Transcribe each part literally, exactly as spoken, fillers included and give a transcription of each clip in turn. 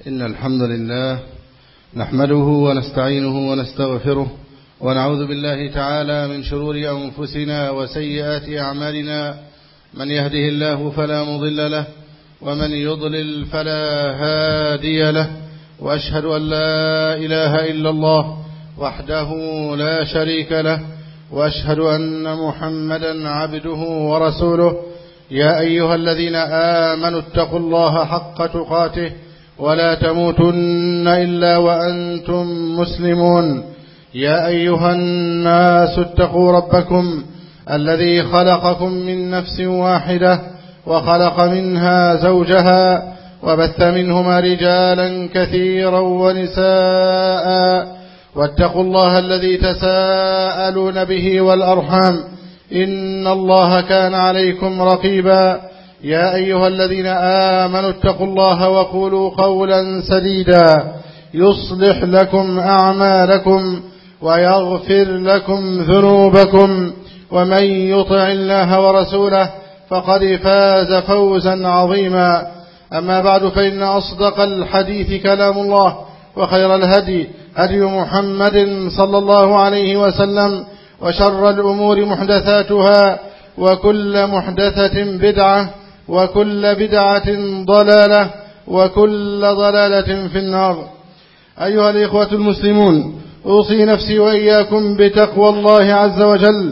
إن الحمد لله نحمده ونستعينه ونستغفره ونعوذ بالله تعالى من شرور أنفسنا وسيئات أعمالنا. من يهده الله فلا مضل له ومن يضلل فلا هادي له، وأشهد أن لا إله إلا الله وحده لا شريك له، وأشهد أن محمدا عبده ورسوله. يا أيها الذين آمنوا اتقوا الله حق تقاته ولا تموتن إلا وأنتم مسلمون. يا أيها الناس اتقوا ربكم الذي خلقكم من نفس واحدة وخلق منها زوجها وبث منهما رجالا كثيرا ونساء، واتقوا الله الذي تساءلون به والأرحام إن الله كان عليكم رقيبا. يا أيها الذين آمنوا اتقوا الله وقولوا قولا سديدا يصلح لكم أعمالكم ويغفر لكم ذنوبكم، ومن يطع الله ورسوله فقد فاز فوزا عظيما. أما بعد، فإن أصدق الحديث كلام الله، وخير الهدي هدي محمد صلى الله عليه وسلم، وشر الأمور محدثاتها، وكل محدثة بدعة، وكل بدعة ضلالة، وكل ضلالة في النار. أيها الإخوة المسلمون، أوصي نفسي وإياكم بتقوى الله عز وجل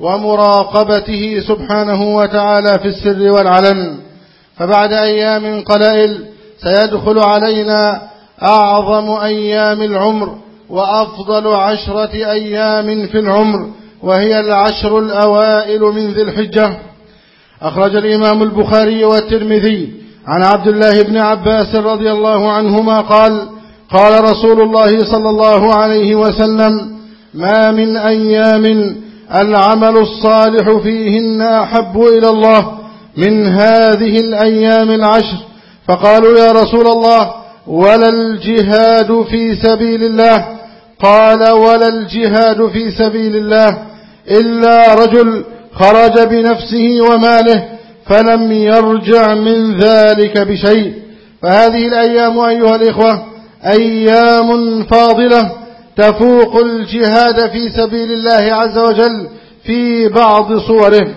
ومراقبته سبحانه وتعالى في السر والعلن. فبعد أيام قلائل سيدخل علينا أعظم أيام العمر وأفضل عشرة أيام في العمر، وهي العشر الأوائل من ذي الحجة. أخرج الإمام البخاري والترمذي عن عبد الله بن عباس رضي الله عنهما قال: قال رسول الله صلى الله عليه وسلم: ما من أيام العمل الصالح فيهن أحب إلى الله من هذه الأيام العشر. فقالوا: يا رسول الله، ولا الجهاد في سبيل الله؟ قال: ولا الجهاد في سبيل الله إلا رجل خرج بنفسه وماله فلم يرجع من ذلك بشيء. فهذه الأيام أيها الإخوة أيام فاضلة تفوق الجهاد في سبيل الله عز وجل في بعض صوره.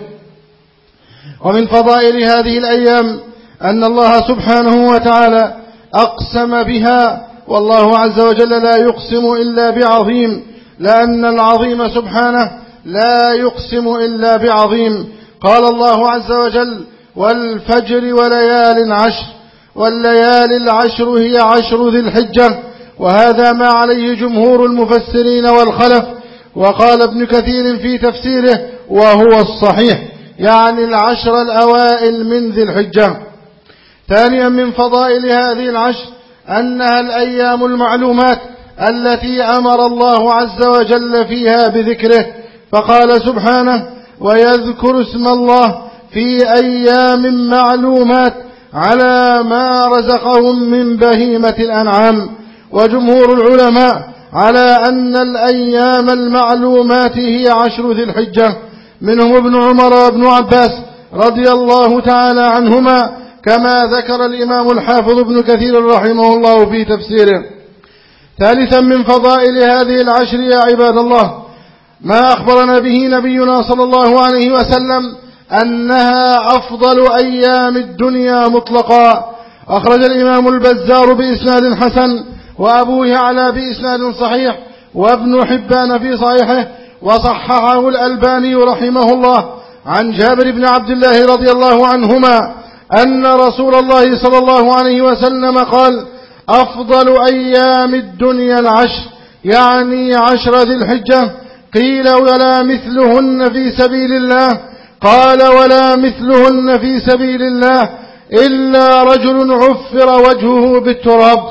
ومن فضائل هذه الأيام أن الله سبحانه وتعالى أقسم بها، والله عز وجل لا يقسم إلا بعظيم، لأن العظيم سبحانه لا يقسم إلا بعظيم. قال الله عز وجل: والفجر وليال عشر. والليالي العشر هي عشر ذي الحجة، وهذا ما عليه جمهور المفسرين والخلف. وقال ابن كثير في تفسيره: وهو الصحيح، يعني العشر الأوائل من ذي الحجة. ثانيا من فضائل هذه العشر أنها الأيام المعلومات التي أمر الله عز وجل فيها بذكره، فقال سبحانه: ويذكر اسم الله في أيام معلومات على ما رزقهم من بهيمة الأنعام. وجمهور العلماء على أن الأيام المعلومات هي عشر ذي الحجة، منهم ابن عمر وابن عباس رضي الله تعالى عنهما، كما ذكر الإمام الحافظ ابن كثير رحمه الله في تفسيره. ثالثا من فضائل هذه العشر يا عباد الله ما أخبرنا به نبينا صلى الله عليه وسلم أنها أفضل أيام الدنيا مطلقا. أخرج الإمام البزار بإسناد حسن، وأبو يعلى بإسناد صحيح، وابن حبان في صحيحه، وصححه الألباني رحمه الله، عن جابر بن عبد الله رضي الله عنهما أن رسول الله صلى الله عليه وسلم قال: أفضل أيام الدنيا العشر، يعني عشر ذي الحجة. قيل: ولا مثلهن في سبيل الله؟ قال: ولا مثلهن في سبيل الله إلا رجل عفر وجهه بالتراب.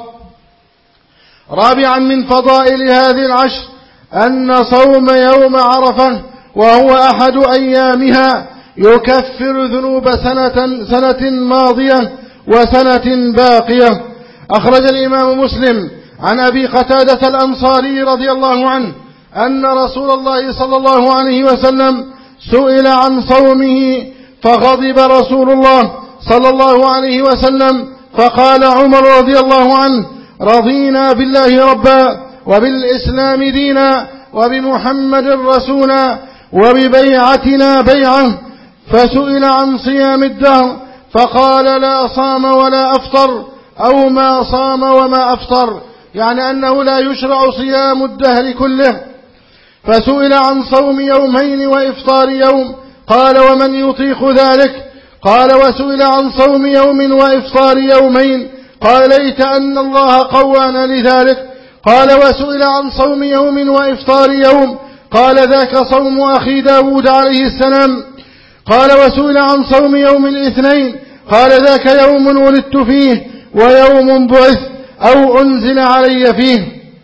رابعا من فضائل هذه العشر أن صوم يوم عرفة وهو أحد أيامها يكفر ذنوب سنة, سنة ماضية وسنة باقية. أخرج الإمام مسلم عن أبي قتادة الأنصاري رضي الله عنه أن رسول الله صلى الله عليه وسلم سئل عن صومه فغضب رسول الله صلى الله عليه وسلم فقال عمر رضي الله عنه: رضينا بالله ربا وبالإسلام دينا وبمحمد رسولا وببيعتنا بيعة، فسئل عن صيام الدهر فقال لا صام ولا أفطر، أو ما صام وما أفطر، يعني أنه لا يشرع صيام الدهر كله. فسئل عن صوم يومين وإفطار يوم قال ومن يطيق ذلك؟ قال وسئل عن صوم يوم وإفطار يومين قال ليت أن الله قوانا لذلك. قال وسئل عن صوم يوم وإفطار يوم قال ذاك صوم أخي داود عليه السلام. قال وسئل عن صوم يوم الاثنين قال ذاك يوم ولدت فيه ويوم بعث أو أنزل علي فيه.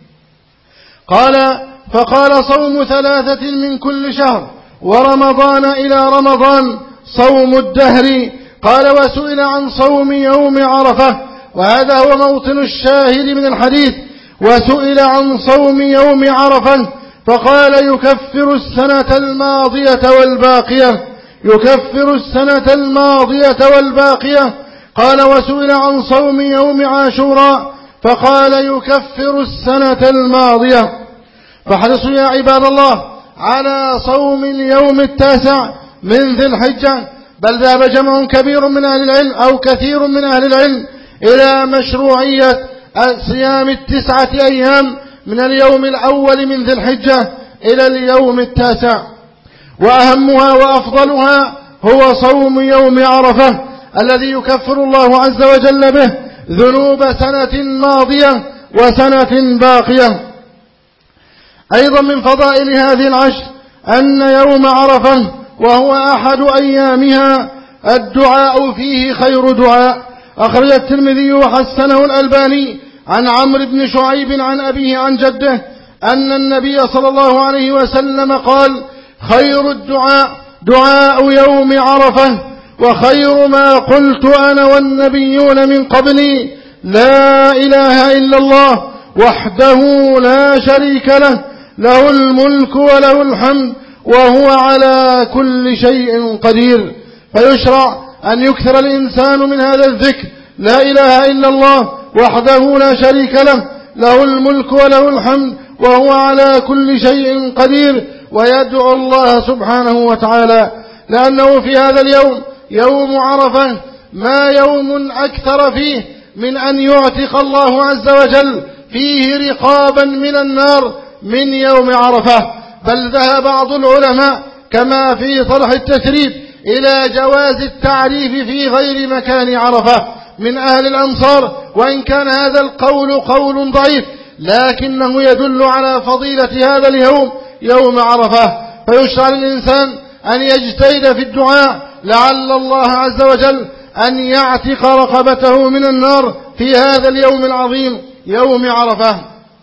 قال فقال صوم ثلاثة من كل شهر ورمضان إلى رمضان صوم الدهر. قال وسئل عن صوم يوم عرفة، وهذا هو موطن الشاهد من الحديث، وسئل عن صوم يوم عرفة فقال يكفر السنة الماضية والباقية، يكفر السنة الماضية والباقية. قال وسئل عن صوم يوم عاشوراء فقال يكفر السنة الماضية. فاحرصوا يا عباد الله على صوم اليوم التاسع من ذي الحجة، بل ذهب جمع كبير من أهل العلم أو كثير من أهل العلم إلى مشروعية صيام التسعة أيام من اليوم الأول من ذي الحجة إلى اليوم التاسع، وأهمها وأفضلها هو صوم يوم عرفة الذي يكفر الله عز وجل به ذنوب سنة ماضية وسنة باقية. أيضا من فضائل هذه العشر أن يوم عرفة وهو أحد أيامها الدعاء فيه خير دعاء. أخرج الترمذي وحسنه الألباني عن عمرو بن شعيب عن أبيه عن جده أن النبي صلى الله عليه وسلم قال خير الدعاء دعاء يوم عرفة، وخير ما قلت أنا والنبيون من قبلي لا إله إلا الله وحده لا شريك له، له الملك وله الحمد وهو على كل شيء قدير. فيشرع أن يكثر الإنسان من هذا الذكر لا إله إلا الله وحده لا شريك له، له الملك وله الحمد وهو على كل شيء قدير، ويدعو الله سبحانه وتعالى، لأنه في هذا اليوم يوم عرفة ما يوم أكثر فيه من أن يعتق الله عز وجل فيه رقابا من النار من يوم عرفة. بل ذهب بعض العلماء كما في طرح التثريب إلى جواز التعريف في غير مكان عرفة من أهل الأمصار، وإن كان هذا القول قول ضعيف لكنه يدل على فضيلة هذا اليوم يوم عرفة. فيشرع للإنسان أن يجتهد في الدعاء لعل الله عز وجل أن يعتق رقبته من النار في هذا اليوم العظيم يوم عرفة.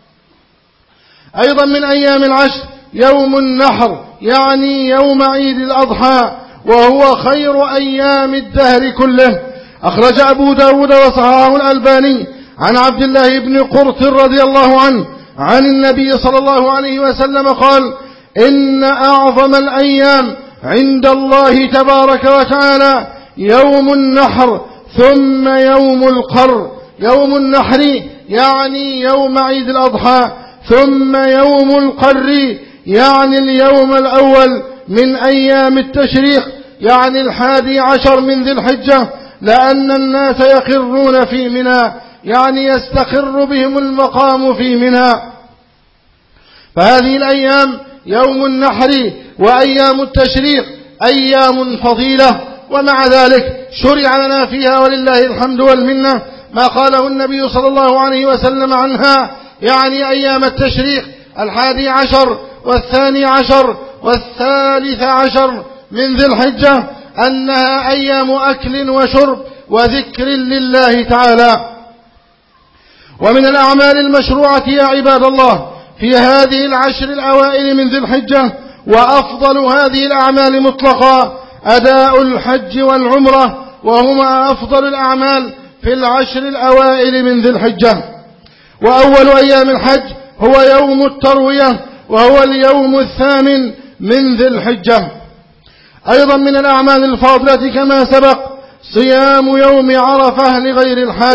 أيضا من أيام العشر يوم النحر، يعني يوم عيد الأضحى، وهو خير أيام الدهر كله. أخرج أبو داود وصححه الألباني عن عبد الله بن قرط رضي الله عنه عن النبي صلى الله عليه وسلم قال إن أعظم الأيام عند الله تبارك وتعالى يوم النحر ثم يوم القر. يوم النحر يعني يوم عيد الأضحى، ثم يوم القر يعني اليوم الأول من أيام التشريق، يعني الحادي عشر من ذي الحجة، لأن الناس يقرون في منى، يعني يستقر بهم المقام في منى. فهذه الأيام يوم النحر وأيام التشريق أيام فضيلة، ومع ذلك شرع لنا فيها ولله الحمد والمنة ما قاله النبي صلى الله عليه وسلم عنها، يعني أيام التشريق الحادي عشر والثاني عشر والثالث عشر من ذي الحجة أنها أيام أكل وشرب وذكر لله تعالى. ومن الأعمال المشروعة يا عباد الله في هذه العشر الأوائل من ذي الحجة وأفضل هذه الأعمال مطلقا أداء الحج والعمرة، وهما أفضل الأعمال في العشر الأوائل من ذي الحجة. وأول أيام الحج هو يوم التروية، وهو اليوم الثامن من ذي الحجة. أيضا من الأعمال الفاضلة كما سبق صيام يوم عرفة لغير الحج،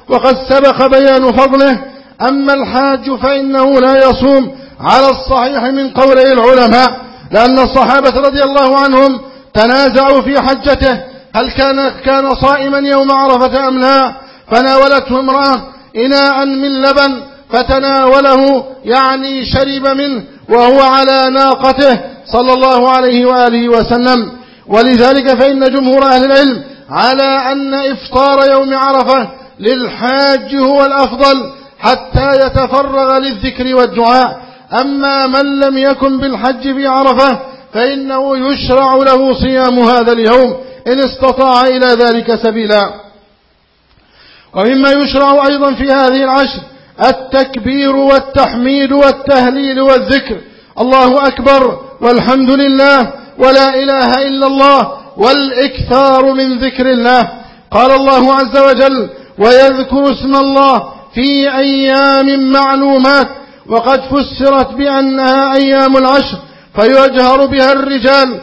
وقد سبق بيان فضله. أما الحاج فإنه لا يصوم على الصحيح من قولي العلماء، لأن الصحابة رضي الله عنهم تنازعوا في حجته هل كان كان صائما يوم عرفة أم لا، فناولته امرأة إناء من لبن فتناوله، يعني شرب منه وهو على ناقته صلى الله عليه وآله وسلم. ولذلك فإن جمهور أهل العلم على أن إفطار يوم عرفة للحاج هو الأفضل حتى يتفرغ للذكر والدعاء. أما من لم يكن بالحج في عرفة فإنه يشرع له صيام هذا اليوم إن استطاع إلى ذلك سبيلا. ومما يشرع أيضا في هذه العشر التكبير والتحميد والتهليل والذكر، الله أكبر والحمد لله ولا إله إلا الله، والإكثار من ذكر الله. قال الله عز وجل: ويذكر اسم الله في أيام معلومات، وقد فسرت بأنها أيام العشر، فيجهر بها الرجال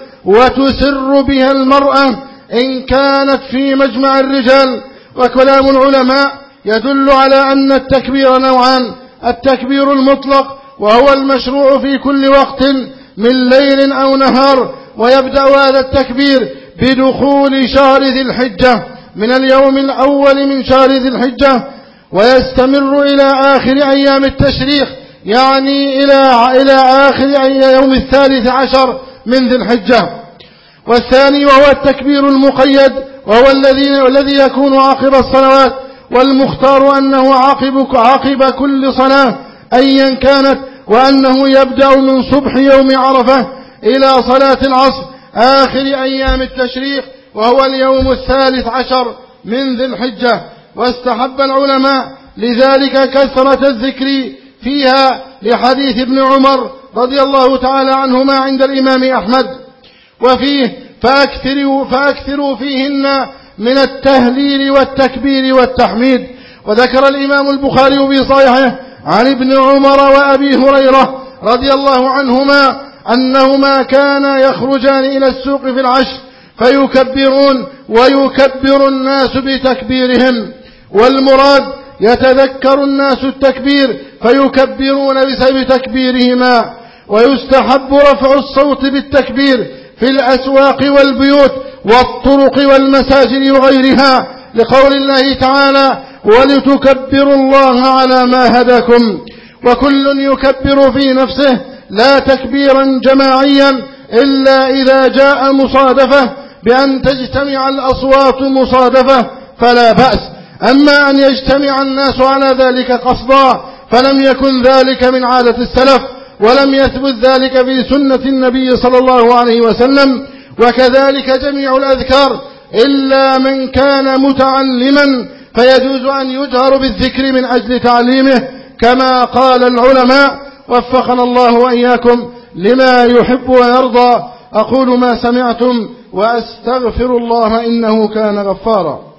وتسر بها المرأة إن كانت في مجمع الرجال. وكلام العلماء يدل على أن التكبير نوعان: التكبير المطلق وهو المشروع في كل وقت من ليل أو نهار، ويبدأ هذا التكبير بدخول شهر ذي الحجة من اليوم الأول من شهر ذي الحجة، ويستمر إلى آخر أيام التشريق، يعني إلى إلى آخر يوم الثالث عشر من ذي الحجة. والثاني وهو التكبير المقيد، وهو الذي الذي يكون عقب الصلوات، والمختار أنه عقب عقب كل صلاة أيا كانت، وأنه يبدأ من صبح يوم عرفة إلى صلاة العصر آخر أيام التشريق، وهو اليوم الثالث عشر من ذي الحجة. واستحب العلماء لذلك كثرة الذكر فيها لحديث ابن عمر رضي الله تعالى عنهما عند الإمام أحمد، وفيه: فأكثروا, فأكثروا فيهن من التهليل والتكبير والتحميد. وذكر الإمام البخاري في صحيحه عن ابن عمر وأبي هريرة رضي الله عنهما أنهما كانا يخرجان إلى السوق في العشر فيكبرون ويكبر الناس بتكبيرهم، والمراد يتذكر الناس التكبير فيكبرون بسبب تكبيرهما. ويستحب رفع الصوت بالتكبير في الأسواق والبيوت والطرق والمساجد وغيرها، لقول الله تعالى: ولتكبروا الله على ما هداكم. وكل يكبر في نفسه لا تكبيرا جماعيا إلا إذا جاء مصادفة بأن تجتمع الأصوات مصادفة فلا بأس. أما أن يجتمع الناس على ذلك قصدا فلم يكن ذلك من عادة السلف، ولم يثبت ذلك في سنة النبي صلى الله عليه وسلم. وكذلك جميع الأذكار إلا من كان متعلما فيجوز أن يجهر بالذكر من أجل تعليمه كما قال العلماء، وفقنا الله وإياكم لما يحب ويرضى. أقول ما سمعتم وأستغفر الله إنه كان غفارا.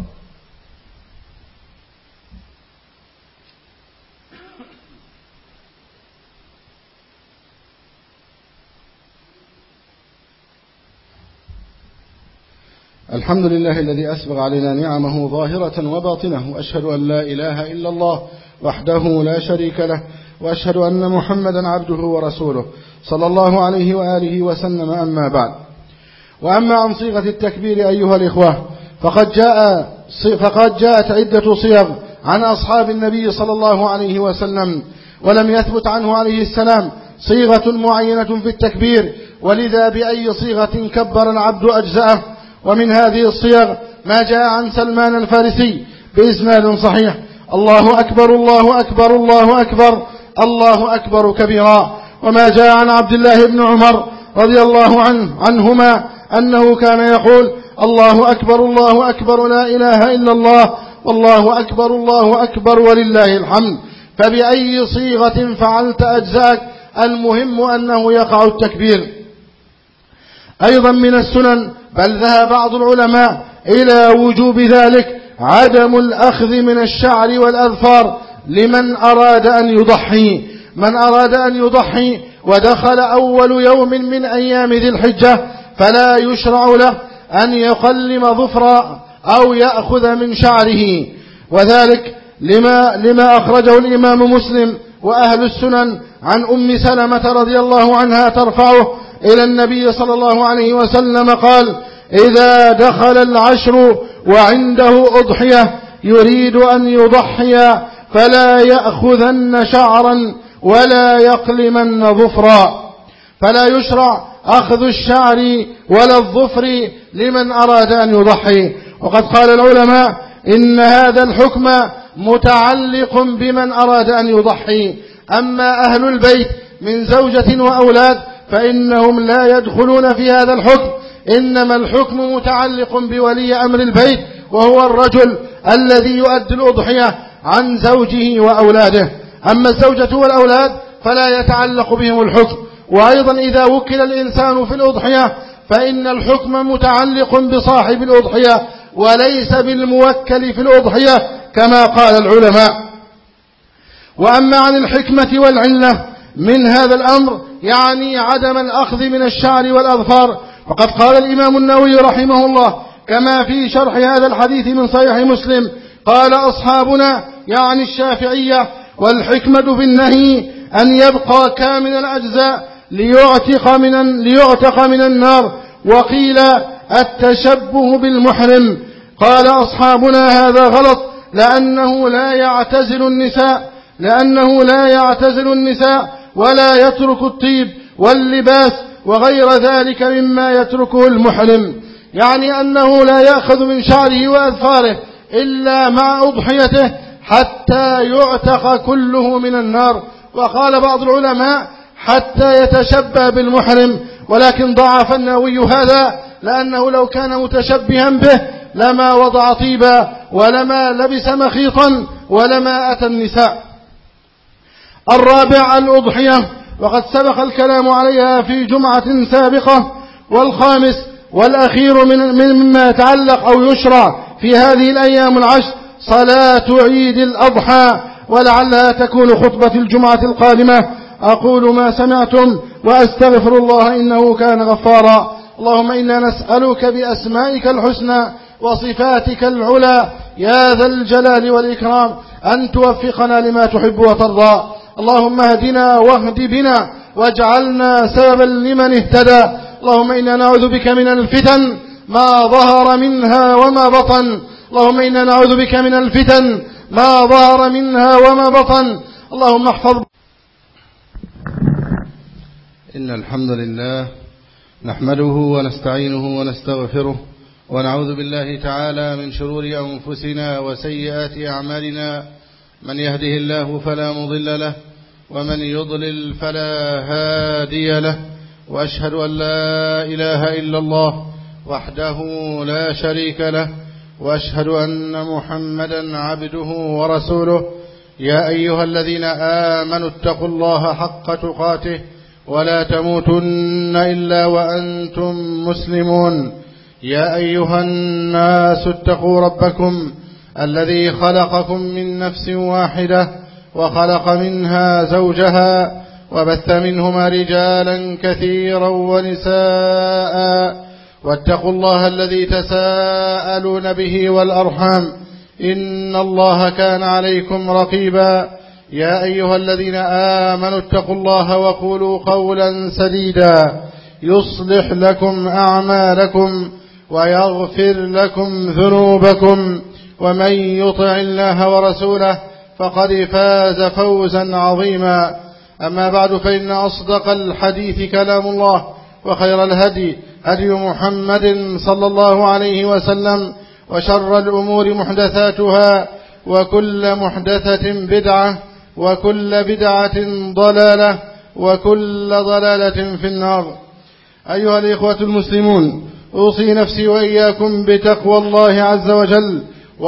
الحمد لله الذي أسبغ علينا نعمه ظاهرة وباطنة، وأشهد أن لا إله إلا الله وحده لا شريك له، وأشهد أن محمدا عبده ورسوله صلى الله عليه وآله وسلم. أما بعد، وأما عن صيغة التكبير أيها الإخوة فقد جاء فقد جاءت عدة صيغ عن أصحاب النبي صلى الله عليه وسلم، ولم يثبت عنه عليه السلام صيغة معينة في التكبير، ولذا بأي صيغة كبر العبد أجزأه. ومن هذه الصيغ ما جاء عن سلمان الفارسي بإسناد صحيح: الله أكبر الله أكبر الله أكبر الله أكبر كبيرا. وما جاء عن عبد الله بن عمر رضي الله عنه عنهما أنه كان يقول: الله أكبر الله أكبر لا إله إلا الله والله أكبر الله أكبر ولله الحمد. فبأي صيغة فعلت أجزاك، المهم أنه يقع التكبير. أيضا من السنن، بل ذهب بعض العلماء إلى وجوب ذلك، عدم الأخذ من الشعر والأظفار لمن أراد أن يضحي. من أراد أن يضحي ودخل أول يوم من أيام ذي الحجة فلا يشرع له أن يقلم ظفرا أو يأخذ من شعره، وذلك لما, لما أخرجه الإمام مسلم وأهل السنن عن أم سلمة رضي الله عنها ترفعه إلى النبي صلى الله عليه وسلم قال: إذا دخل العشر وعنده أضحية يريد أن يضحي فلا يأخذن شعرا ولا يقلمن ظفرا. فلا يشرع أخذ الشعر ولا الظفر لمن أراد أن يضحي. وقد قال العلماء إن هذا الحكم متعلق بمن أراد أن يضحي. أما أهل البيت من زوجة وأولاد فإنهم لا يدخلون في هذا الحكم، إنما الحكم متعلق بولي أمر البيت وهو الرجل الذي يؤدي الأضحية عن زوجه وأولاده. أما الزوجة والأولاد فلا يتعلق بهم الحكم. وأيضا إذا وكل الإنسان في الأضحية فإن الحكم متعلق بصاحب الأضحية وليس بالموكل في الأضحية كما قال العلماء. وأما عن الحكمة والعلة من هذا الأمر يعني عدم الأخذ من الشعر والأظفار، فقد قال الإمام النووي رحمه الله كما في شرح هذا الحديث من صحيح مسلم: قال أصحابنا يعني الشافعية: والحكمة في النهي أن يبقى كامل الأجزاء ليعتق من, ليعتق من النار. وقيل التشبه بالمحرم. قال أصحابنا هذا غلط لأنه لا يعتزل النساء لأنه لا يعتزل النساء ولا يترك الطيب واللباس وغير ذلك مما يتركه المحرم، يعني أنه لا يأخذ من شعره وأظفاره إلا مع أضحيته حتى يعتق كله من النار. وقال بعض العلماء حتى يتشبه بالمحرم، ولكن ضعف النووي هذا لأنه لو كان متشبها به لما وضع طيبا ولما لبس مخيطا ولما أتى النساء. الرابع الأضحية، وقد سبق الكلام عليها في جمعة سابقة. والخامس والأخير من مما يتعلق أو يشرع في هذه الأيام العشر صلاة عيد الأضحى، ولعلها تكون خطبة الجمعة القادمة. أقول ما سمعتم وأستغفر الله إنه كان غفارا. اللهم إنا نسألك بأسمائك الحسنى وصفاتك العلى يا ذا الجلال والإكرام أن توفقنا لما تحب وترضى. اللهم اهدنا واهد بنا واجعلنا سببا لمن اهتدى. اللهم إنا نعوذ بك من الفتن ما ظهر منها وما بطن. اللهم إنا نعوذ بك من الفتن ما ظهر منها وما بطن. اللهم احفظ. إن الحمد لله نحمده ونستعينه ونستغفره ونعوذ بالله تعالى من شرور أنفسنا وسيئات أعمالنا. من يهده الله فلا مضل له ومن يضلل فلا هادي له، وأشهد أن لا إله إلا الله وحده لا شريك له، وأشهد أن محمدا عبده ورسوله. يا أيها الذين آمنوا اتقوا الله حق تقاته ولا تموتن إلا وأنتم مسلمون. يا أيها الناس اتقوا ربكم الذي خلقكم من نفس واحدة وخلق منها زوجها وبث منهما رجالا كثيرا ونساء، واتقوا الله الذي تساءلون به والأرحام إن الله كان عليكم رقيبا. يا أيها الذين آمنوا اتقوا الله وقولوا قولا سديدا يصلح لكم أعمالكم ويغفر لكم ذنوبكم، ومن يطع الله ورسوله فقد فاز فوزا عظيما. أما بعد، فإن أصدق الحديث كلام الله، وخير الهدي هدي محمد صلى الله عليه وسلم، وشر الأمور محدثاتها، وكل محدثة بدعة، وكل بدعة ضلالة، وكل ضلالة في النار. أيها الإخوة المسلمون، أوصي نفسي وإياكم بتقوى الله عز وجل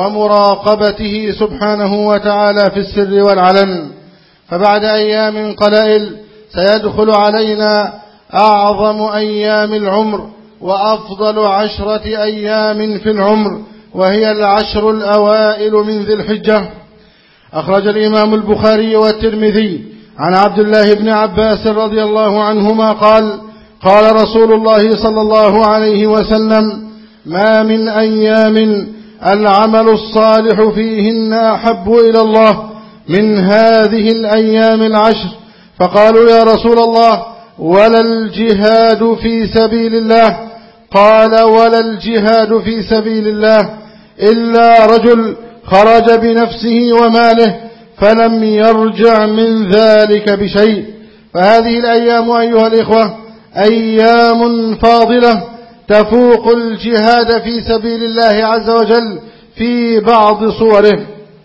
ومراقبته سبحانه وتعالى في السر والعلن. فبعد أيام قلائل سيدخل علينا أعظم أيام العمر وأفضل عشرة أيام في العمر، وهي العشر الأوائل من ذي الحجة. أخرج الإمام البخاري والترمذي عن عبد الله بن عباس رضي الله عنهما قال: قال رسول الله صلى الله عليه وسلم: ما من أيام العمل الصالح فيهن أحب إلى الله من هذه الأيام العشر. فقالوا يا رسول الله ولا الجهاد في سبيل الله؟ قال ولا الجهاد في سبيل الله إلا رجل خرج بنفسه وماله فلم يرجع من ذلك بشيء. فهذه الأيام أيها الإخوة أيام فاضلة تفوق الجهاد في سبيل الله عز وجل في بعض صوره.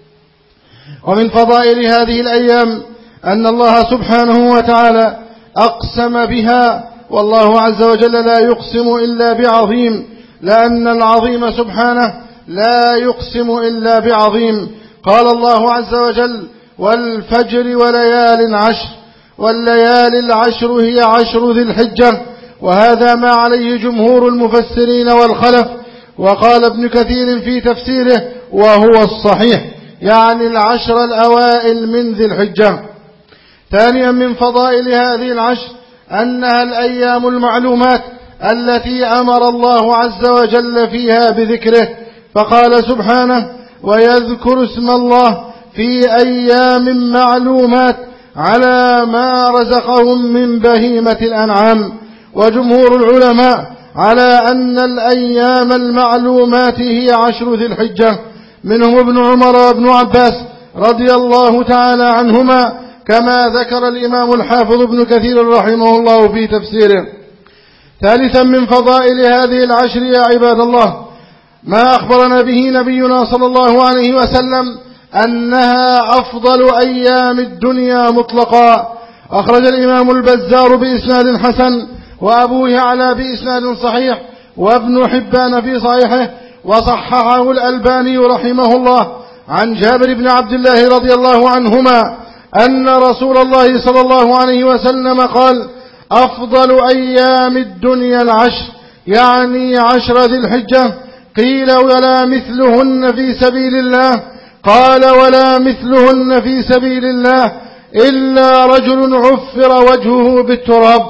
ومن فضائل هذه الأيام أن الله سبحانه وتعالى أقسم بها، والله عز وجل لا يقسم إلا بعظيم، لأن العظيم سبحانه لا يقسم إلا بعظيم. قال الله عز وجل والفجر وليال عشر، والليالي العشر هي عشر ذي الحجة، وهذا ما عليه جمهور المفسرين والخلف. وقال ابن كثير في تفسيره وهو الصحيح، يعني العشر الأوائل من ذي الحجة. ثانيا من فضائل هذه العشر أنها الأيام المعلومات التي أمر الله عز وجل فيها بذكره، فقال سبحانه ويذكر اسم الله في أيام معلومات على ما رزقهم من بهيمة الأنعام. وجمهور العلماء على أن الأيام المعلومات هي عشر ذي الحجة، منهم ابن عمر وابن عباس رضي الله تعالى عنهما، كما ذكر الإمام الحافظ ابن كثير رحمه الله في تفسيره. ثالثا من فضائل هذه العشر يا عباد الله ما أخبرنا به نبينا صلى الله عليه وسلم أنها أفضل أيام الدنيا مطلقا. أخرج الإمام البزار بإسناد حسن، وأبو يعلى بإسناد صحيح، وابن حبان في صحيحه، وصححه الألباني رحمه الله عن جابر بن عبد الله رضي الله عنهما أن رسول الله صلى الله عليه وسلم قال أفضل أيام الدنيا العشر، يعني عشر ذي الحجة. قيل ولا مثلهن في سبيل الله؟ قال ولا مثلهن في سبيل الله إلا رجل عفر وجهه بالتراب.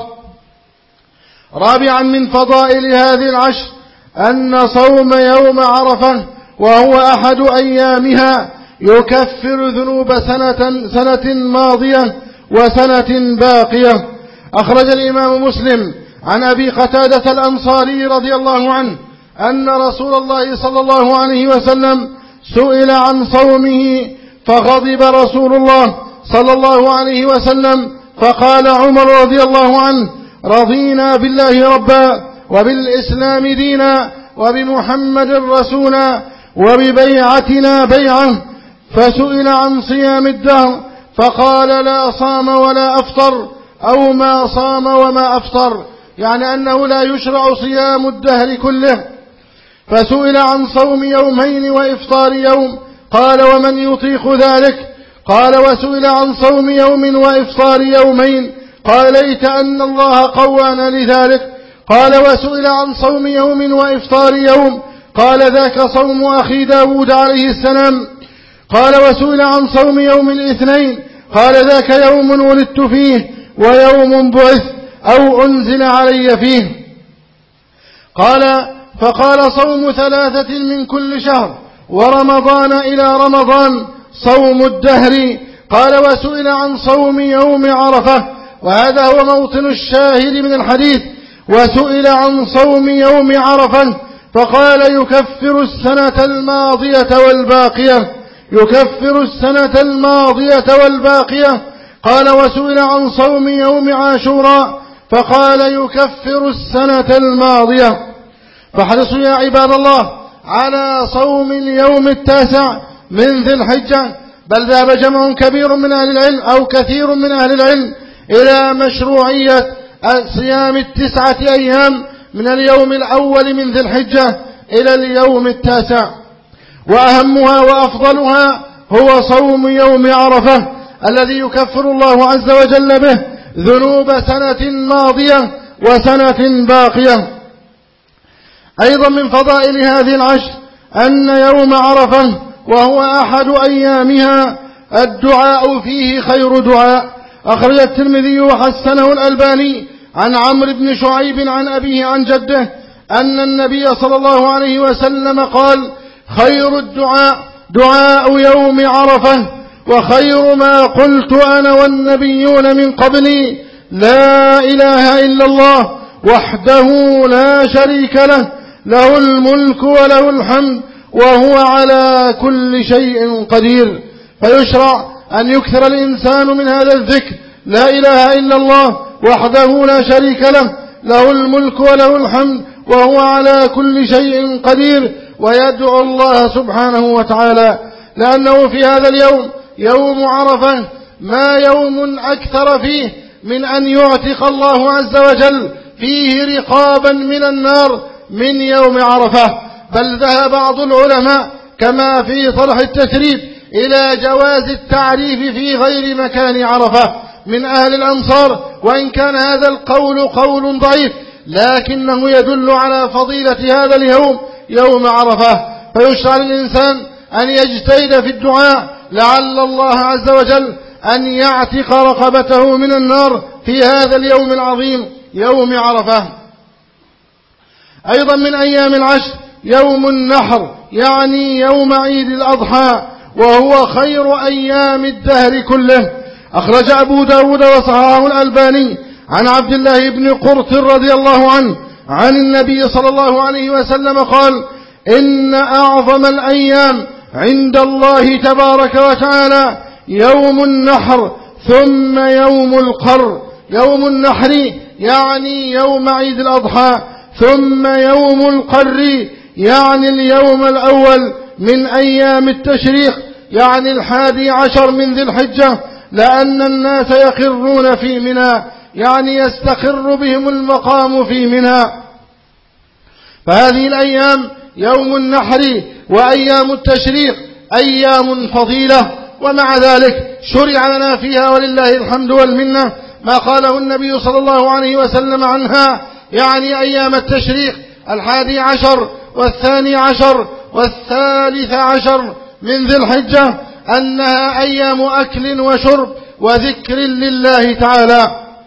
رابعا من فضائل هذه العشر أن صوم يوم عرفة وهو أحد أيامها يكفر ذنوب سنة, سنة ماضية وسنة باقية. أخرج الإمام مسلم عن أبي قتادة الأنصاري رضي الله عنه أن رسول الله صلى الله عليه وسلم سئل عن صومه فغضب رسول الله صلى الله عليه وسلم فقال عمر رضي الله عنه رضينا بالله ربا وبالإسلام دينا وبمحمد رسولا وببيعتنا بيعة. فسئل عن صيام الدهر فقال لا صام ولا أفطر، أو ما صام وما أفطر، يعني أنه لا يشرع صيام الدهر كله. فسئل عن صوم يومين وإفطار يوم قال ومن يطيق ذلك؟ قال وسئل عن صوم يوم وإفطار يومين قال ليت أن الله قوانا لذلك. قال وسئل عن صوم يوم وإفطار يوم قال ذاك صوم أخي داود عليه السلام. قال وسئل عن صوم يوم الاثنين قال ذاك يوم ولدت فيه ويوم بعث أو أنزل علي فيه. قال فقال صوم ثلاثة من كل شهر ورمضان إلى رمضان صوم الدهر. قال وسئل عن صوم يوم عرفة، وهذا هو موطن الشاهد من الحديث، وسئل عن صوم يوم عرفة فقال يكفر السنة الماضية والباقية، يكفر السنة الماضية والباقية. قال وسئل عن صوم يوم عاشوراء فقال يكفر السنة الماضية. فاحرصوا يا عباد الله على صوم اليوم التاسع من ذي الحجة، بل ذهب جمع كبير من أهل العلم أو كثير من أهل العلم إلى مشروعية صيام التسعة أيام من اليوم الأول من ذي الحجة إلى اليوم التاسع. وأهمها وأفضلها هو صوم يوم عرفة الذي يكفر الله عز وجل به ذنوب سنة ماضية وسنة باقية. أيضا من فضائل هذه العشر أن يوم عرفة وهو أحد أيامها الدعاء فيه خير دعاء. أخرج الترمذي وحسنه الألباني عن عمرو بن شعيب عن أبيه عن جده أن النبي صلى الله عليه وسلم قال خير الدعاء دعاء يوم عرفة، وخير ما قلت أنا والنبيون من قبلي لا إله إلا الله وحده لا شريك له، له الملك وله الحمد وهو على كل شيء قدير. فيشرع أن يكثر الإنسان من هذا الذكر، لا إله إلا الله وحده لا شريك له، له الملك وله الحمد وهو على كل شيء قدير، ويدعو الله سبحانه وتعالى، لأنه في هذا اليوم يوم عرفة ما يوم أكثر فيه من أن يعتق الله عز وجل فيه رقابا من النار من يوم عرفة. بل ذهب بعض العلماء كما في طرح التثريب إلى جواز التعريف في غير مكان عرفة من أهل الأمصار، وإن كان هذا القول قول ضعيف لكنه يدل على فضيلة هذا اليوم يوم عرفة. فيشرع للإنسان أن يجتهد في الدعاء لعل الله عز وجل أن يعتق رقبته من النار في هذا اليوم العظيم يوم عرفة. أيضا من أيام العشر يوم النحر، يعني يوم عيد الأضحى، وهو خير أيام الدهر كله. أخرج أبو داود وصححه الألباني عن عبد الله بن قرط رضي الله عنه عن النبي صلى الله عليه وسلم قال: إن أعظم الأيام عند الله تبارك وتعالى يوم النحر ثم يوم القر. يوم النحر يعني يوم عيد الأضحى، ثم يوم القر يعني اليوم الأول من أيام التشريق، يعني الحادي عشر من ذي الحجة، لأن الناس يقرون في منى، يعني يستقر بهم المقام في منى. فهذه الأيام يوم النحر وأيام التشريق أيام فضيلة، ومع ذلك شرع لنا فيها ولله الحمد والمنة ما قاله النبي صلى الله عليه وسلم عنها، يعني أيام التشريق الحادي عشر والثاني عشر والثالث عشر من ذي الحجة أنها أيام أكل وشرب وذكر لله تعالى.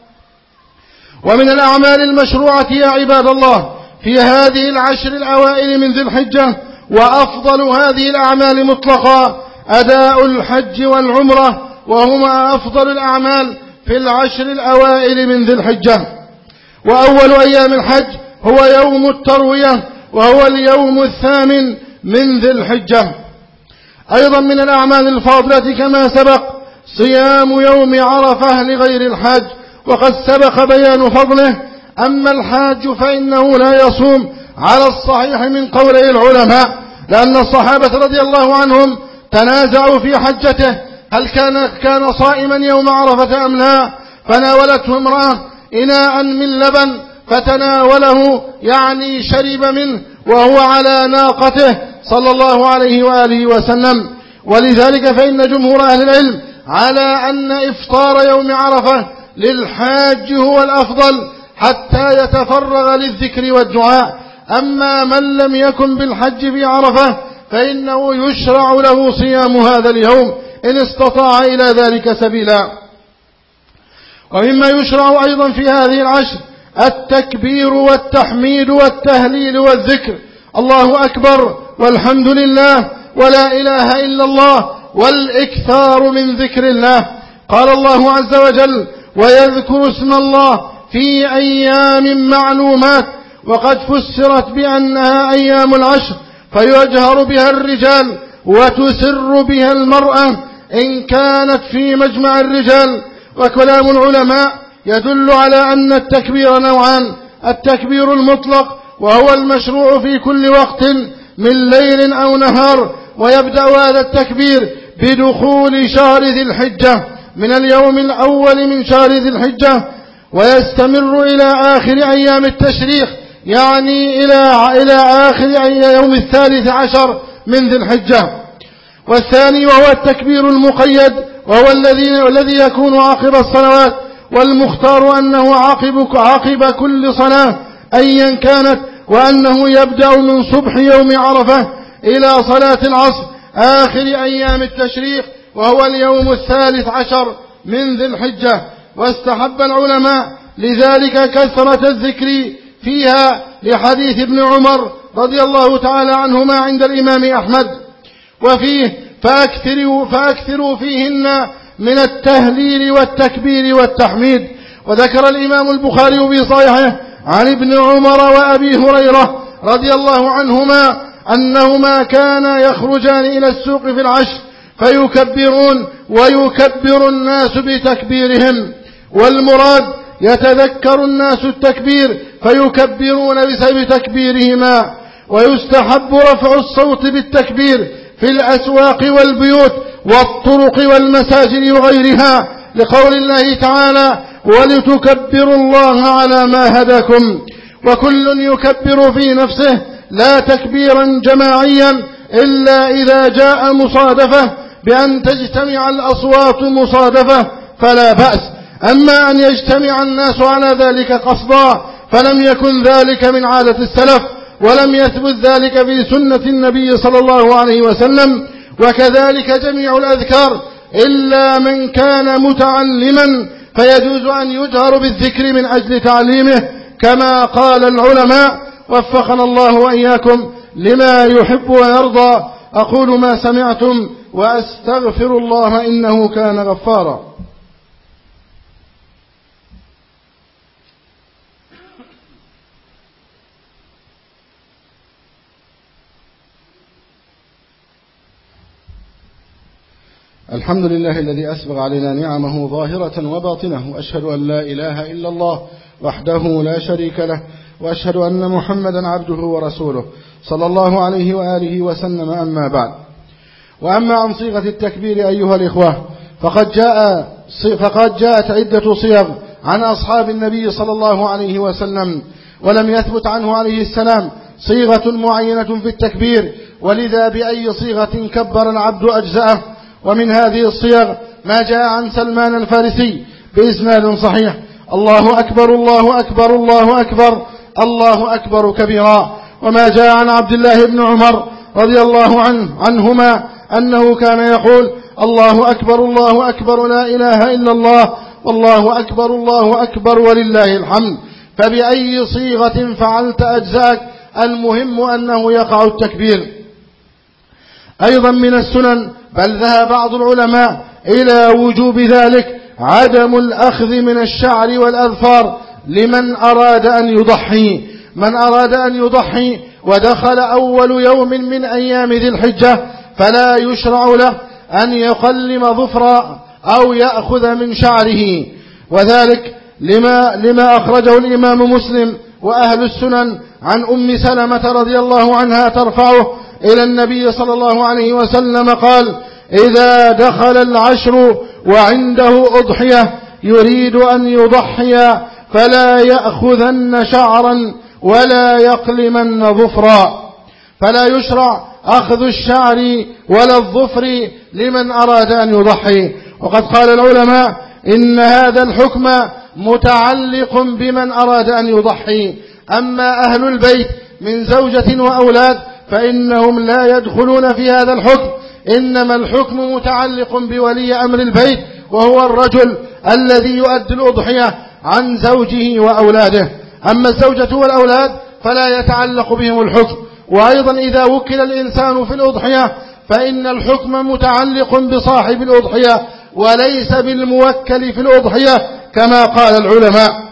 ومن الأعمال المشروعة يا عباد الله في هذه العشر الأوائل من ذي الحجة، وأفضل هذه الأعمال مطلقا أداء الحج والعمرة، وهما أفضل الأعمال في العشر الأوائل من ذي الحجة. وأول أيام الحج هو يوم التروية، وهو اليوم الثامن من ذي الحجة. أيضا من الأعمال الفاضلة كما سبق صيام يوم عرفة لغير الحاج، وقد سبق بيان فضله. أما الحاج فإنه لا يصوم على الصحيح من قولي العلماء، لأن الصحابة رضي الله عنهم تنازعوا في حجته هل كان كان صائما يوم عرفة أم لا، فناولته امرأة إناء من لبن فتناوله، يعني شرب منه وهو على ناقته صلى الله عليه وآله وسلم. ولذلك فإن جمهور أهل العلم على أن إفطار يوم عرفة للحاج هو الأفضل حتى يتفرغ للذكر والدعاء. أما من لم يكن بالحج في عرفة فإنه يشرع له صيام هذا اليوم إن استطاع إلى ذلك سبيلا. ومما يشرع أيضا في هذه العشر التكبير والتحميد والتهليل والذكر، الله أكبر والحمد لله ولا إله إلا الله، والإكثار من ذكر الله. قال الله عز وجل: ويذكر اسم الله في أيام معلومات، وقد فسرت بأنها أيام العشر، فيجهر بها الرجال وتسر بها المرأة إن كانت في مجمع الرجال. وكلام العلماء يدل على أن التكبير نوعان: التكبير المطلق وهو المشروع في كل وقت من ليل أو نهار، ويبدأ هذا التكبير بدخول شهر ذي الحجة من اليوم الأول من شهر ذي الحجة، ويستمر إلى آخر أيام التشريق، يعني إلى إلى آخر يوم الثالث عشر من ذي الحجة. والثاني وهو التكبير المقيد، وهو الذي الذي يكون عقب الصلوات، والمختار أنه عقب عقب كل صلاة أيا كانت، وأنه يبدأ من صبح يوم عرفة إلى صلاة العصر آخر أيام التشريق، وهو اليوم الثالث عشر من ذي الحجة. واستحب العلماء لذلك كثرة الذكر فيها لحديث ابن عمر رضي الله تعالى عنهما عند الإمام أحمد، وفيه فأكثروا, فأكثروا فيهن من التهليل والتكبير والتحميد. وذكر الإمام البخاري في صحيحه عن ابن عمر وأبي هريرة رضي الله عنهما أنهما كانا يخرجان إلى السوق في العشر فيكبرون ويكبر الناس بتكبيرهم، والمراد يتذكر الناس التكبير فيكبرون بسبب تكبيرهما. ويستحب رفع الصوت بالتكبير في الأسواق والبيوت والطرق والمساجد وغيرها، لقول الله تعالى: ولتكبروا الله على ما هداكم. وكل يكبر في نفسه لا تكبيرا جماعيا إلا إذا جاء مصادفة بأن تجتمع الأصوات مصادفة فلا بأس. أما أن يجتمع الناس على ذلك قصدا فلم يكن ذلك من عادة السلف، ولم يثبت ذلك في سنة النبي صلى الله عليه وسلم. وكذلك جميع الأذكار إلا من كان متعلما فيجوز أن يجهر بالذكر من أجل تعليمه كما قال العلماء، وفقنا الله وإياكم لما يحب ويرضى. أقول ما سمعتم وأستغفر الله إنه كان غفارا. الحمد لله الذي أسبغ علينا نعمه ظاهرة وباطنة، وأشهد أن لا إله إلا الله وحده لا شريك له، وأشهد أن محمدا عبده ورسوله صلى الله عليه وآله وسلم. أما بعد، وأما عن صيغة التكبير أيها الإخوة فقد جاء فقد جاءت عدة صيغ عن أصحاب النبي صلى الله عليه وسلم، ولم يثبت عنه عليه السلام صيغة معينة في التكبير، ولذا بأي صيغة كبر العبد أجزأه. ومن هذه الصيغ ما جاء عن سلمان الفارسي بإسناد صحيح: الله أكبر الله أكبر الله أكبر الله أكبر كبيرا. وما جاء عن عبد الله بن عمر رضي الله عنه عنهما أنه كان يقول: الله أكبر الله أكبر لا إله إلا الله والله أكبر الله أكبر ولله الحمد. فبأي صيغة فعلت أجزاك، المهم أنه يقع التكبير. أيضا من السنن، بل ذهب بعض العلماء إلى وجوب ذلك، عدم الأخذ من الشعر والأظفار لمن أراد أن يضحي. من أراد أن يضحي ودخل أول يوم من أيام ذي الحجة فلا يشرع له أن يقلم ظفرا أو يأخذ من شعره، وذلك لما, لما أخرجه الإمام مسلم وأهل السنن عن أم سلمة رضي الله عنها ترفعه إلى النبي صلى الله عليه وسلم قال: إذا دخل العشر وعنده أضحية يريد أن يضحي فلا يأخذن شعرا ولا يقلمن ظفرا. فلا يشرع أخذ الشعر ولا الظفر لمن أراد أن يضحي. وقد قال العلماء إن هذا الحكم متعلق بمن أراد أن يضحي. أما أهل البيت من زوجة وأولاد فإنهم لا يدخلون في هذا الحكم، إنما الحكم متعلق بولي أمر البيت وهو الرجل الذي يؤدي الأضحية عن زوجه وأولاده. أما الزوجة والأولاد فلا يتعلق بهم الحكم. وأيضا إذا وكل الإنسان في الأضحية فإن الحكم متعلق بصاحب الأضحية وليس بالموكل في الأضحية كما قال العلماء.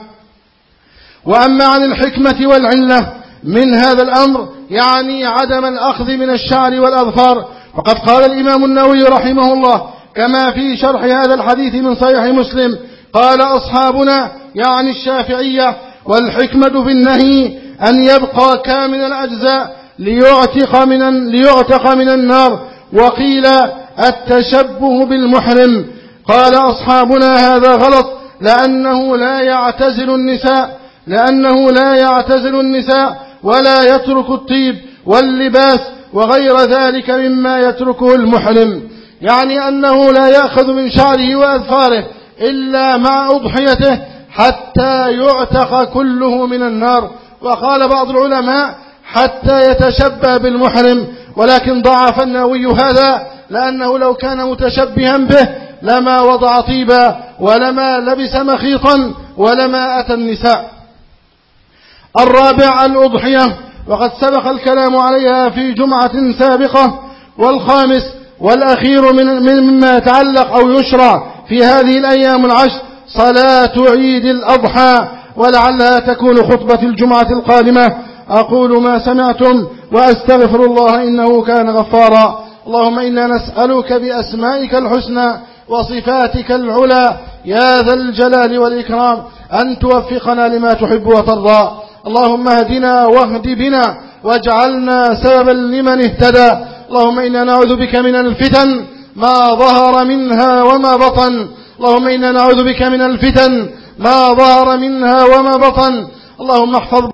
وأما عن الحكمة والعلة من هذا الأمر، يعني عدم الأخذ من الشعر والأظفار، فقد قال الإمام النووي رحمه الله كما في شرح هذا الحديث من صحيح مسلم: قال أصحابنا يعني الشافعية: والحكمة في النهي أن يبقى كامل الأجزاء ليعتق من, ليعتق من النار. وقيل التشبه بالمحرم. قال أصحابنا هذا غلط، لأنه لا يعتزل النساء لأنه لا يعتزل النساء ولا يترك الطيب واللباس وغير ذلك مما يتركه المحرم، يعني أنه لا يأخذ من شعره وأظفاره إلا مع أضحيته حتى يعتق كله من النار. وقال بعض العلماء حتى يتشبه بالمحرم، ولكن ضعف النووي هذا، لأنه لو كان متشبها به لما وضع طيبا ولما لبس مخيطا ولما أتى النساء. الرابع الأضحية. وقد سبق الكلام عليها في جمعة سابقة. والخامس والأخير من مما يتعلق أو يشرع في هذه الأيام العشر صلاة عيد الأضحى، ولعلها تكون خطبة الجمعة القادمة. أقول ما سمعتم وأستغفر الله إنه كان غفارا. اللهم إنا نسألك بأسمائك الحسنى وصفاتك العلى يا ذا الجلال والإكرام أن توفقنا لما تحب وترضى. اللهم اهدنا واهد بنا واجعلنا سببا لمن اهتدى. اللهم إنا نعوذ بك من الفتن ما ظهر منها وما بطن. اللهم إنا نعوذ بك من الفتن ما ظهر منها وما بطن. اللهم احفظ